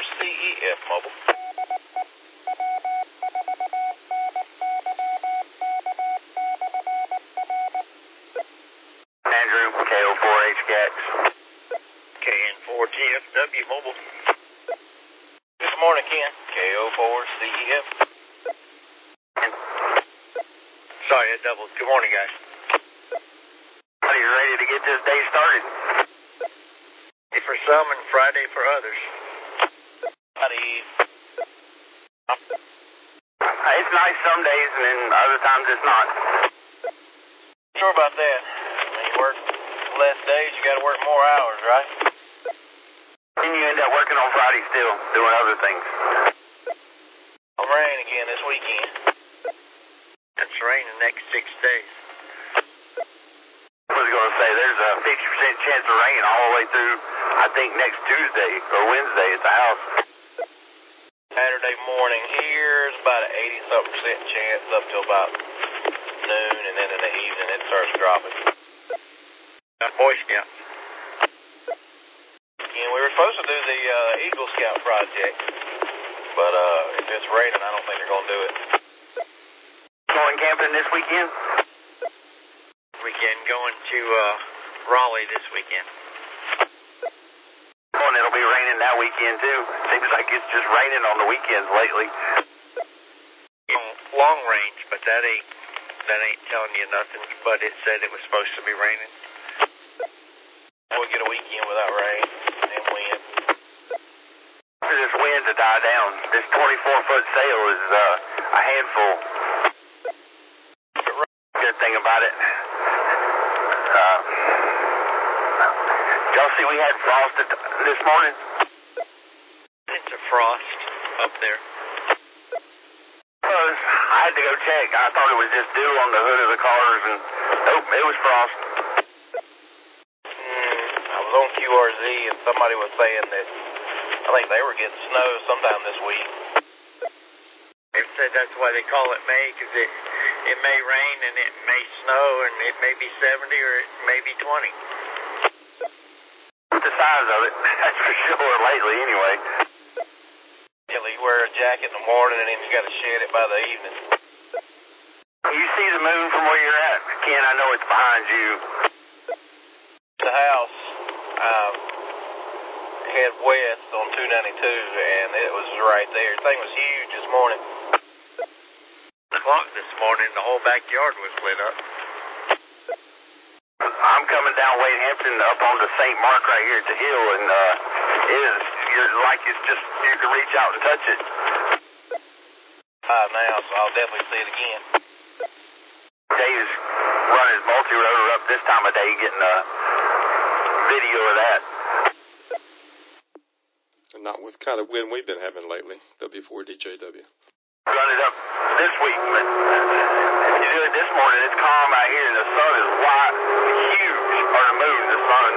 CEF Mobile. Andrew, KO4HGAX. KN4TFW Mobile. Good morning, Ken. KO4CEF. Sorry, I doubled. Good morning, guys. Are you ready to get this day started? For some and Friday for others. It's nice some days, and then other times it's not. Sure about that. When you work less days, you got to work more hours, right? Then you end up working on Friday still, doing other things. It'll rain again this weekend. It's rain the next 6 days. I was going to say, there's a 50% chance of rain all the way through, I think, next Tuesday or Wednesday at the house. Saturday morning here is about an 80-something% chance up till about noon, and then in the evening it starts dropping. Boy Scouts. And we were supposed to do the Eagle Scout project, but if it's raining, I don't think they're going to do it. Going camping this weekend? Going to Raleigh this weekend. Oh, and it'll be raining that weekend too. Seems like it's just raining on the weekends lately. Long range, but that ain't telling you nothing. But it said it was supposed to be raining. We'll get a weekend without rain and wind. For this wind to die down, this 24-foot sail is a handful. Good thing about it. Y'all see we had frost this morning? It's a frost up there. I had to go check. I thought it was just dew on the hood of the cars, and nope, it was frost. I was on QRZ, and somebody was saying that I think they were getting snow sometime this week. They said that's why they call it May, because it may rain and it may snow, and it may be 70 or it may be 20. The size of it, that's for sure, lately anyway. You wear a jacket in the morning and then you got to shed it by the evening. You see the moon from where you're at? Ken, I know it's behind you. The house head west on 292, and it was right there. The thing was huge this morning. The clock this morning, the whole backyard was lit up. I'm coming down Wade Hampton up on the St. Mark right here at the hill, and you're like it's just, you can reach out and touch it. Now, so I'll definitely see it again. Dave's running his multi-rotor up this time of day, getting a video of that. And not with kind of wind we've been having lately, W4DJW. Run it up this week, but if you do it this morning, it's calm out here, and the sun is white, huge, or the moon, the sun.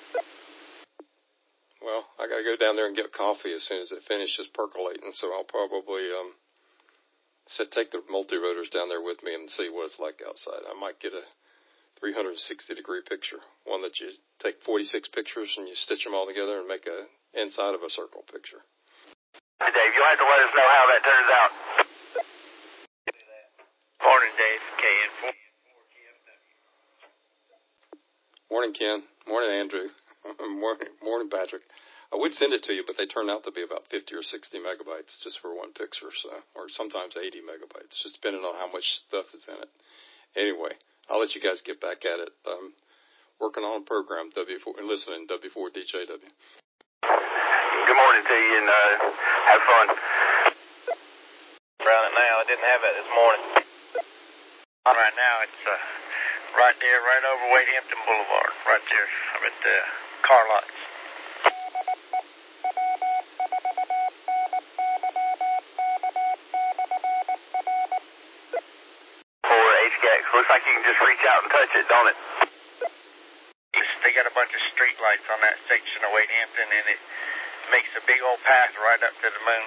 Well, I got to go down there and get coffee as soon as it finishes percolating, so I'll probably take the multi-rotors down there with me and see what it's like outside. I might get a 360-degree picture, one that you take 46 pictures and you stitch them all together and make a inside of a circle picture. Hey, Dave, you'll have to let us know how that turns out. Morning, Dave. KN4. Morning, Ken. Morning, Andrew. Morning, Patrick. I would send it to you, but they turn out to be about 50 or 60 megabytes just for one picture, or sometimes 80 megabytes, just depending on how much stuff is in it. Anyway, I'll let you guys get back at it. Working on a program, listening W4DJW. Good morning to you, and have fun. Around it now. I didn't have that this morning. Right now, it's right there, right over Wade Hampton Boulevard, right there. I'm at the car lots. Looks like you can just reach out and touch it, don't it? They got a bunch of street lights on that section of Wade Hampton, and it makes a big old path right up to the moon.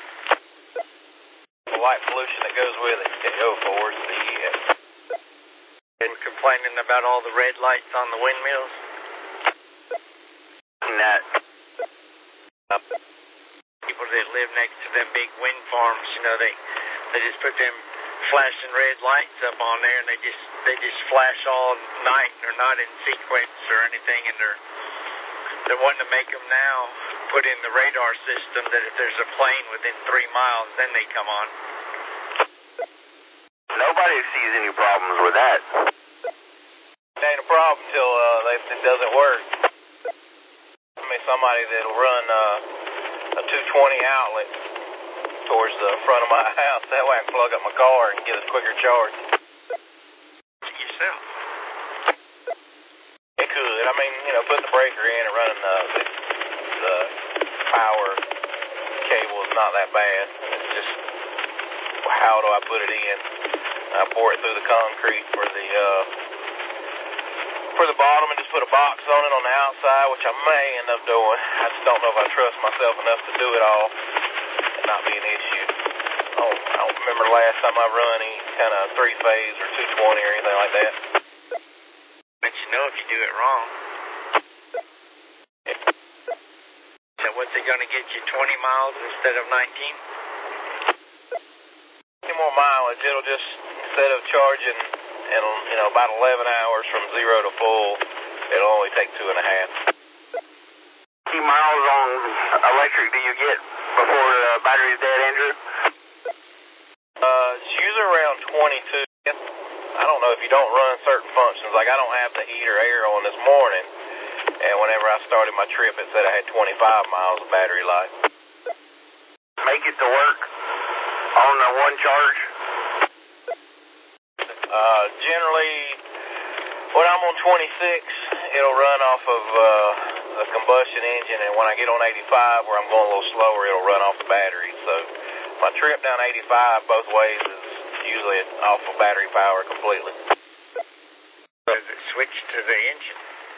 The white pollution that goes with it can go forward to the EF. And complaining about all the red lights on the windmills. And that. You that live next to them big wind farms, you know, they just put them flashing red lights up on there, and they just flash all night. They're not in sequence or anything, and they're wanting to make them now put in the radar system that if there's a plane within 3 miles, then they come on. Nobody sees any problems with that. It ain't a problem until it doesn't work. I mean, somebody that'll run a 220 outlet towards the front of my house. That way I can plug up my car and get a quicker charge. Yourself. It could. I mean, you know, putting the breaker in and running the power cable is not that bad. It's just, how do I put it in? I bore it through the concrete for the bottom and just put a box on it on the outside, which I may end up doing. I just don't know if I trust myself enough to do it all and not be an issue. I don't remember the last time I run any kind of 3-phase or 220 or anything like that. But you know if you do it wrong. So what's it going to get you, 20 miles instead of 19? Any more mileage, it'll just, instead of charging in, you know, about 11 hours from 0 to full, it'll only take 2.5. How many miles on electric do you get before the battery's dead, Andrew? It's usually around 22. I don't know if you don't run certain functions. Like, I don't have the heater air on this morning, and whenever I started my trip, it said I had 25 miles of battery life. Make it to work on the one charge? Generally, when I'm on 26, it'll run off of the combustion engine, and when I get on 85, where I'm going a little slower, it'll run off the battery. So my trip down 85 both ways is usually off of battery power completely. Does it switch to the engine?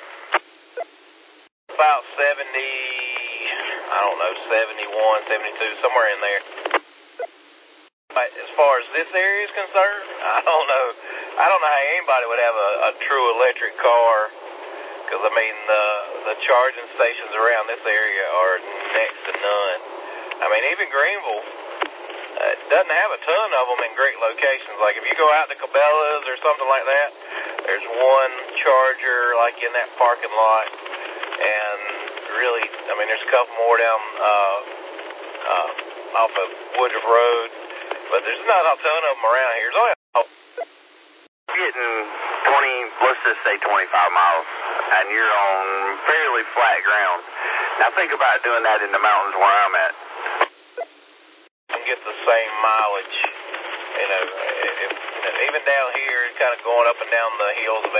About 70, I don't know, 71, 72, somewhere in there. As far as this area is concerned, I don't know how anybody would have a true electric car, because I mean the charging stations around this area are next to none. I mean, even Greenville doesn't have a ton of them in great locations. Like if you go out to Cabela's or something like that, there's one charger like in that parking lot, and really, I mean, there's a couple more down off of Woodruff Road. But there's not a ton of them around here. There's only getting 20, let's just say 25 miles, and you're on fairly flat ground. Now think about doing that in the mountains where I'm at. And get the same mileage, you know, even down here, it's kind of going up and down the hills of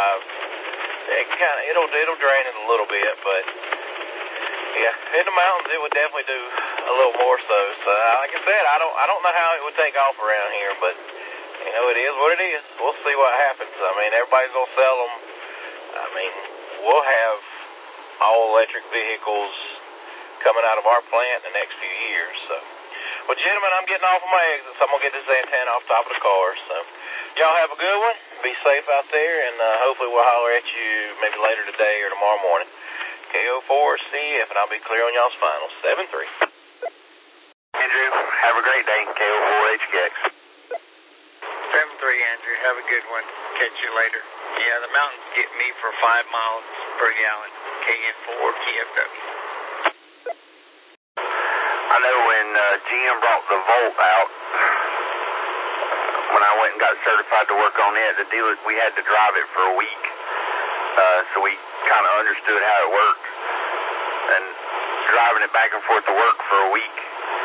85. It'll drain it a little bit, but yeah, in the mountains it would definitely do a little more so. So like I said, I don't know how it would take off around here, but you know, it is what it is. We'll see what happens. I mean, everybody's gonna sell them. I mean, we'll have all electric vehicles coming out of our plant in the next few years. So, well, gentlemen, I'm getting off of my exit, so I'm gonna get this antenna off top of the car. So, y'all have a good one. Be safe out there, and hopefully we'll holler at you maybe later today or tomorrow morning. KO4CF, and I'll be clear on y'all's final. 7-3. Andrew, have a great day. KO4HKX. 7-3, Andrew. Have a good one. Catch you later. Yeah, the mountains get me for 5 miles per gallon. KN4TFW. I know when GM brought the Volt out, when I went and got certified to work on it, the dealer, we had to drive it for a week. So we kind of understood how it worked, and driving it back and forth to work for a week.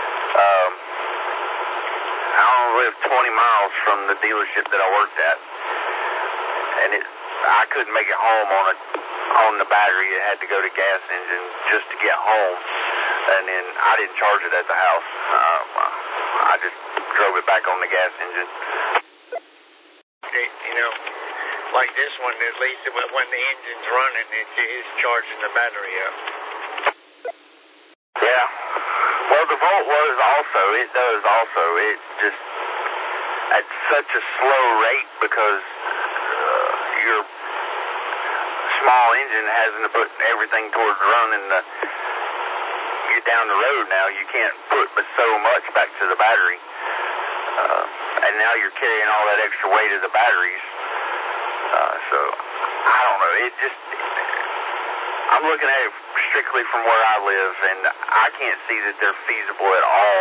I only lived 20 miles from the dealership that I worked at, and I couldn't make it home on the battery. It had to go to gas engine just to get home, and then I didn't charge it at the house. I just drove it back on the gas engine. You know, like this one, at least when the engine's running, it is charging the battery up. Yeah. Well, the Volt does also. It just, at such a slow rate because your small engine hasn't to put everything towards running get down the road now, you can't put but so much back to the battery. And now you're carrying all that extra weight of the batteries. So, I don't know. I'm looking at it strictly from where I live, and I can't see that they're feasible at all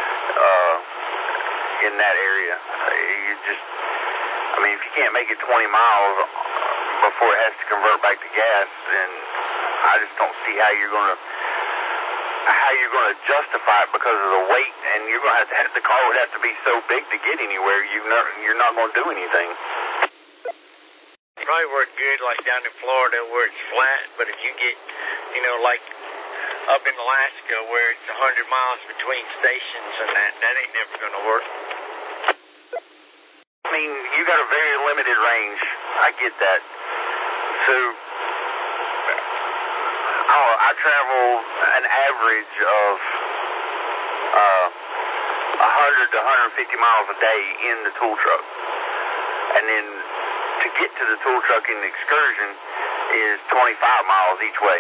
in that area. If you can't make it 20 miles before it has to convert back to gas, then I just don't see how you're going to justify it because of the weight, and you're going to have the car would have to be so big to get anywhere. You're not going to do anything. Probably work good like down in Florida where it's flat, but if you get, like up in Alaska where it's 100 miles between stations and that ain't never going to work. You got a very limited range. I get that. So, I travel an average of 100 to 150 miles a day in the tool truck. And then to get to the tool truck in the excursion is 25 miles each way.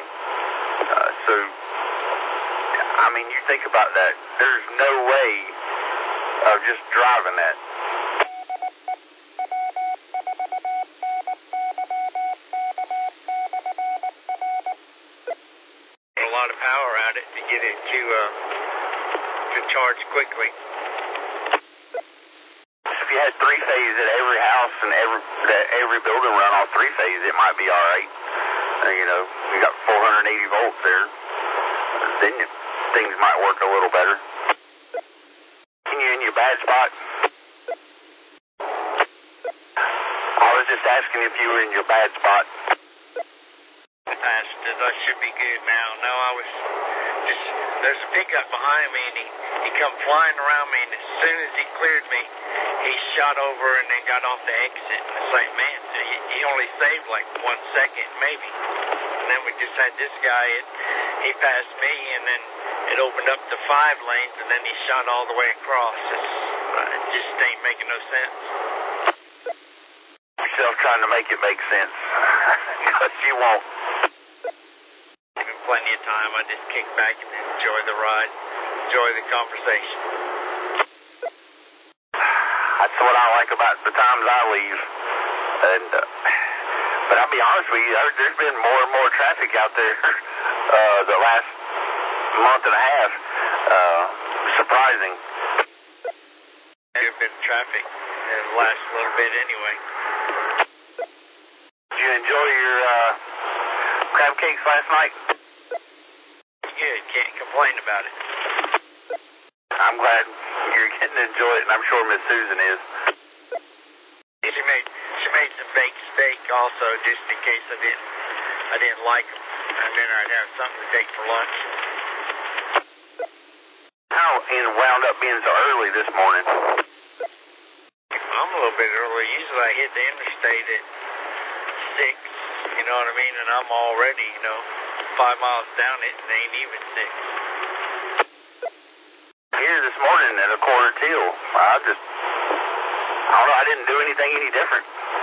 You think about that. There's no way of just driving that. A lot of power out it to get it to charge quickly. If you had three-phase at every house and every building run on three-phase, it might be all right. You got 480 volts there. Then things might work a little better. Can you in your bad spot? I was just asking if you were in your bad spot. I should be good now. No, I was just, there's a pickup behind me, and he come flying around me, and as soon as he cleared me, he shot over and then got off the exit. And it's like, man, he only saved like 1 second, maybe. And then we just had this guy, he passed me, and then it opened up to 5 lanes, and then he shot all the way across. It just ain't making no sense. Yourself trying to make it make sense. Because you won't. Plenty of time. I just kick back and enjoy the ride, enjoy the conversation. That's what I like about the times I leave. But I'll be honest with you, there's been more and more traffic out there the last month and a half. Surprising. There's been traffic in the last little bit anyway. Did you enjoy your crab cakes last night? Good, can't complain about it. I'm glad you're getting to enjoy it, and I'm sure Miss Susan is. She made some baked steak also, just in case I didn't like them, and then I'd have something to take for lunch. How wound up being so early this morning? I'm a little bit early. Usually I hit the interstate at 6, you know what I mean, and I'm already, 5 miles down it, and they ain't even 6. Here this morning at 1:45. I don't know, I didn't do anything any different.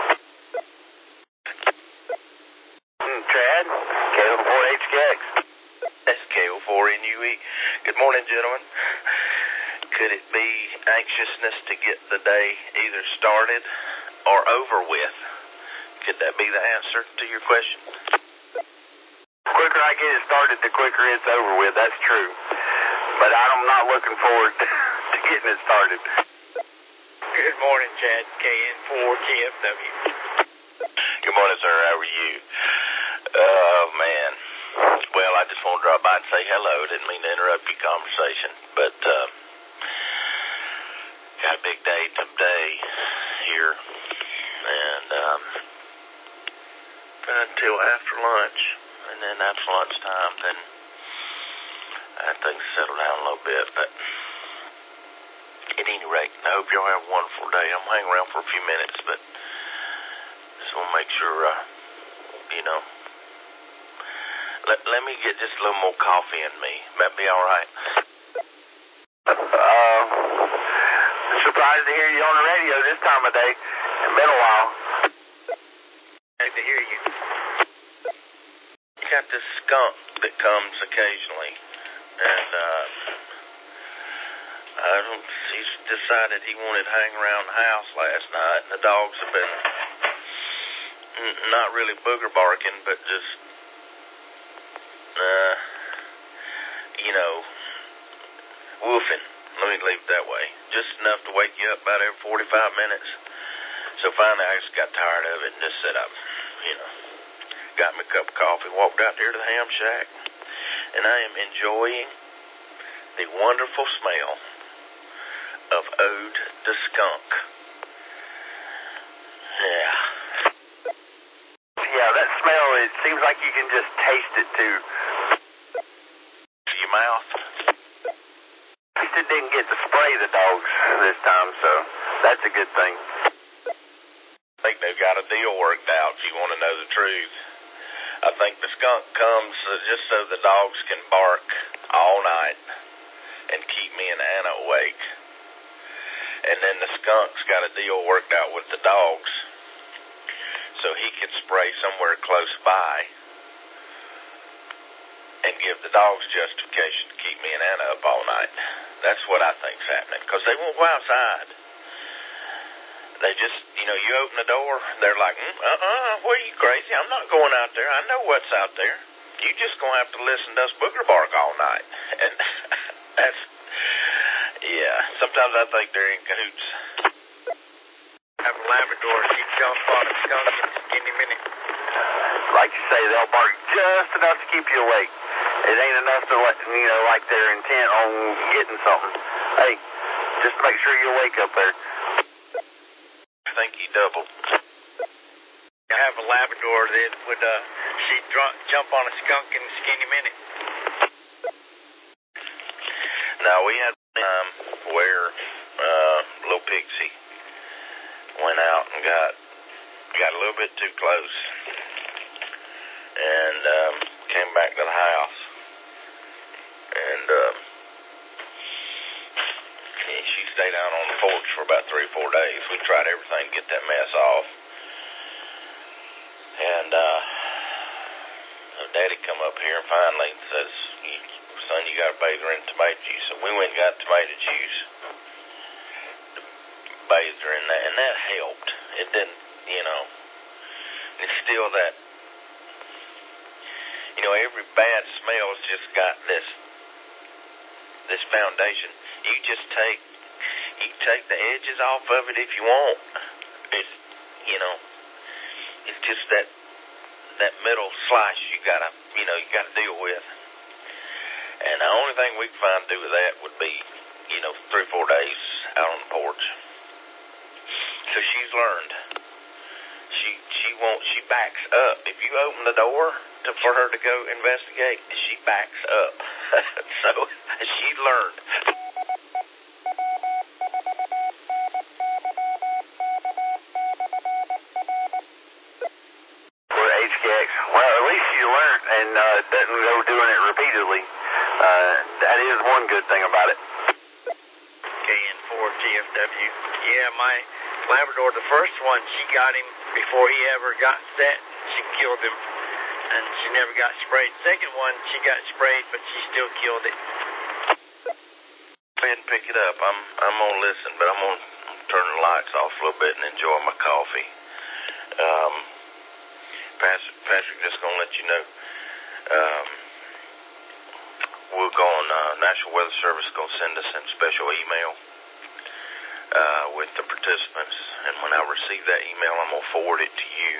Chad, KO4HKX. That's KO4NUE. Good morning, gentlemen. Could it be anxiousness to get the day either started or over with? Could that be the answer to your question? The quicker I get it started, the quicker it's over with. That's true. But I'm not looking forward to getting it started. Good morning, Chad. KN4TFW. Good morning, sir. How are you? Oh, man. Well, I just want to drop by and say hello. Didn't mean to interrupt your conversation, but got a big day today here, and until after lunch, and then after lunchtime, then things settle down a little bit. But at any rate, I hope y'all have a wonderful day. I'm hanging around for a few minutes, but just want to make sure, let me get just a little more coffee in me. That be all right? Surprised to hear you on the radio this time of day. It's been a while. Glad to hear you. You got this skunk that comes occasionally And he decided he wanted to hang around the house last night, and the dogs have been not really booger barking, but just, woofing. Let me leave it that way. Just enough to wake you up about every 45 minutes. So finally I just got tired of it and just said, got me a cup of coffee, walked out there to the ham shack, and I am enjoying the wonderful smell of Ode to Skunk. Yeah. Yeah, that smell, it seems like you can just taste it too. Your mouth? At least it didn't get to spray the dogs this time, so that's a good thing. I think they've got a deal worked out, if you want to know the truth. I think the skunk comes just so the dogs can bark all night and keep me and Anna awake. And then the skunk's got a deal worked out with the dogs so he can spray somewhere close by and give the dogs justification to keep me and Anna up all night. That's what I think's happening, because they won't go outside. They just, you open the door, they're like, what are you, crazy? I'm not going out there. I know what's out there. You just going to have to listen to us booger bark all night. And that's, sometimes I think they're in cahoots. I have a Labrador. She jumps on a skunk in any minute. Like you say, they'll bark just enough to keep you awake. It ain't enough to let, like they're intent on getting something. Hey, just make sure you're awake up there. I think he doubled. I have a Labrador that would, she'd jump on a skunk in a skinny minute. Now, we had where little Pixie went out and got a little bit too close and came back to the house. And she stayed out on the porch for about 3 or 4 days. We tried everything to get that mess off. And Daddy come up here and finally says, son, you got to bathe her in tomato juice. So we went and got tomato juice, bathed her in that, and that helped. It didn't, it's still that, every bad smell's just got this foundation. You just take the edges off of it if you want. It's, it's just that middle slice you gotta deal with. And the only thing we can find to do with that would be, 3 or 4 days out on the porch. So she's learned. She backs up. If you open the door for her to go investigate, she backs up. So she's learned. For HKX, well, at least you learned and doesn't go doing it repeatedly. That is one good thing about it. KN4TFW. Yeah, my Labrador, the first one, she got him before he ever got set. She killed him, and she never got sprayed. Second one, she got sprayed, but she still killed it. Go ahead and pick it up. I'm gonna listen, but I'm gonna turn the lights off a little bit and enjoy my coffee. Patrick, just gonna let you know. We're going. National Weather Service is gonna send us a special email with the participants, and when I receive that email, I'm gonna forward it to you.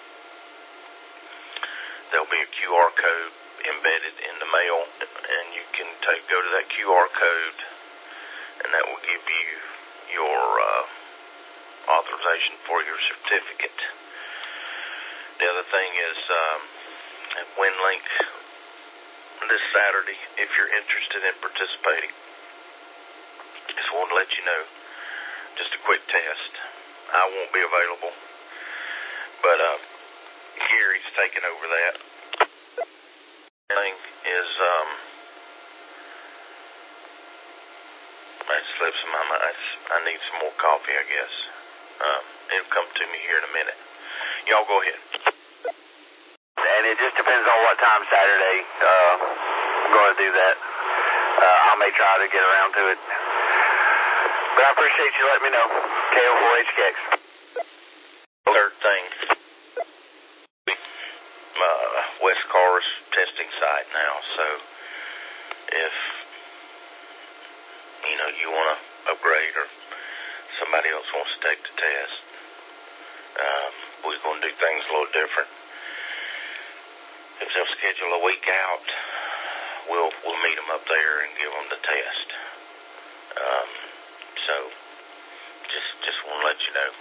There'll be a QR code embedded in the mail, and you can go to that QR code, and that will give you your authorization for your certificate. The other thing is at WinLink this Saturday, if you're interested in participating, just want to let you know, just a quick test. I won't be available, but Gary's taking over that. The thing is, that slips in my mind. I need some more coffee, I guess. It'll come to me here in a minute. Y'all go ahead. And it just depends on what time Saturday I'm going to do that. I may try to get around to it. But I appreciate you letting me know. KO4HKX. Third thing, West Car's testing site now, so if, you want to upgrade or somebody else wants to take the test, we're going to do things a little different. If they'll schedule a week out, we'll meet them up there and give them the test. So just want to let you know.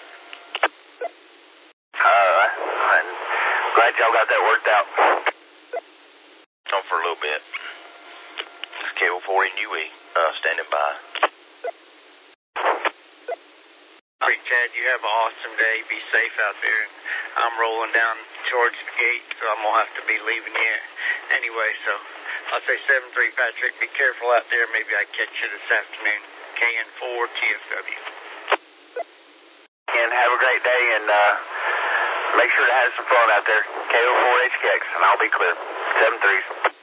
I'm glad y'all got that worked out. On for a little bit. It's KO4NUE, standing by. All right, Chad, you have an awesome day. Be safe out there. I'm rolling down towards the gate, so I'm going to have to be leaving you anyway. So I'll say 7-3, Patrick. Be careful out there. Maybe I catch you this afternoon. KN4 TFW. And have a great day, and make sure to have some fun out there. KO4HKX, and I'll be clear. 7-3.